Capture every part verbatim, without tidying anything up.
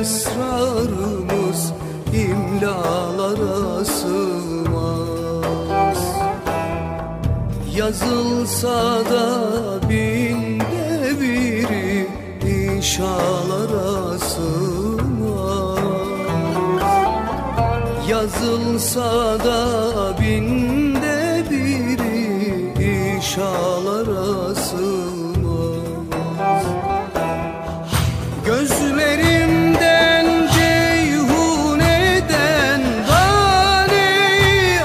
esrarımız imlalara sığmaz. Yazılsa da binde biri inşalara sığmaz. Yazılsa da binde biri inşalara sığmaz. Gözlerimden ceyhun eden tane-i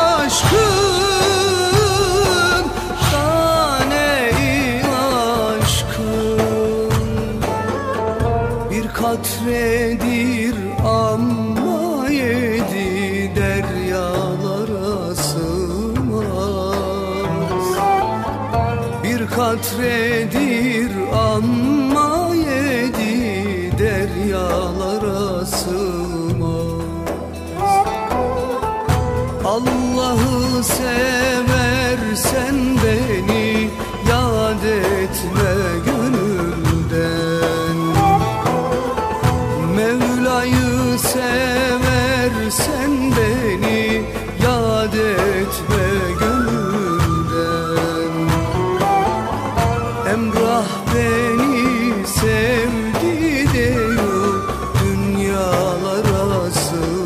aşkın, tane-i aşkın bir katredir amma yedi deryalara sığmaz. Bir katredir amma yedi deryalara sığmaz. Allah'ı seversen beni yad etme gönülden. Mevla'yı seversen beni yad etme gönülden. Emrah beni sevdi diyor dünyalara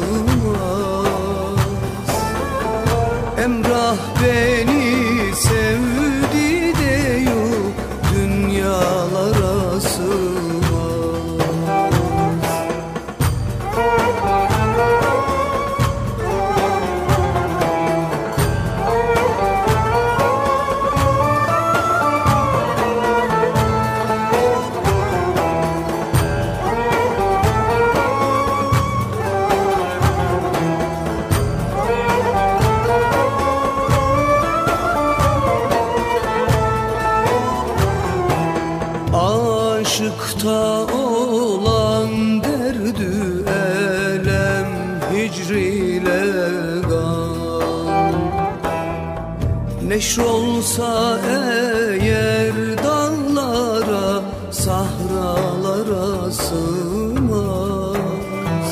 sığmaz. Emrah beni sevdi diyor dünyalara sığmaz. Aşıkta olan derdü elem, hicrile gam. Neşrolsa eğer dallara, sahralara sığmaz.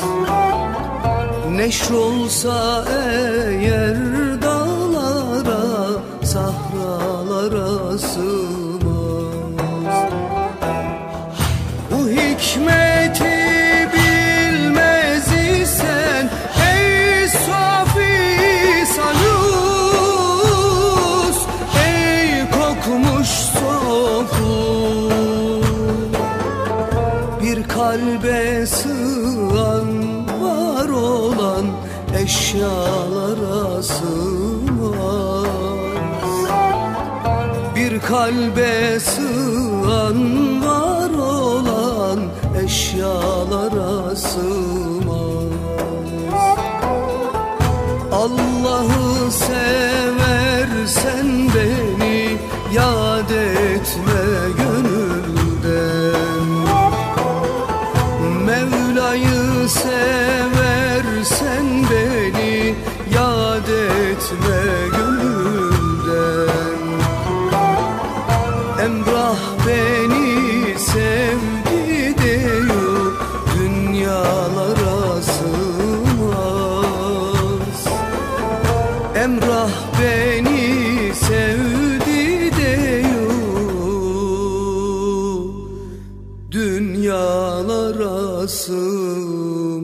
Neşrolsa eğer dallara, sahralara sığmaz. Bu hikmeti bilmez isen ey safi salus, ey kokmuş sofu, bir kalbe sığan var olan eşyalara sığmaz. Bir kalbe sığan var olan eşyalara sığmaz. Allah'ı seversen beni yad etme gönülden. Mevla'yı seversen beni yad etme gönülden. Emrah beni sevdi diyor dünyalara sığmaz. Emrah beni sevdi diyor dünyalara sığmaz.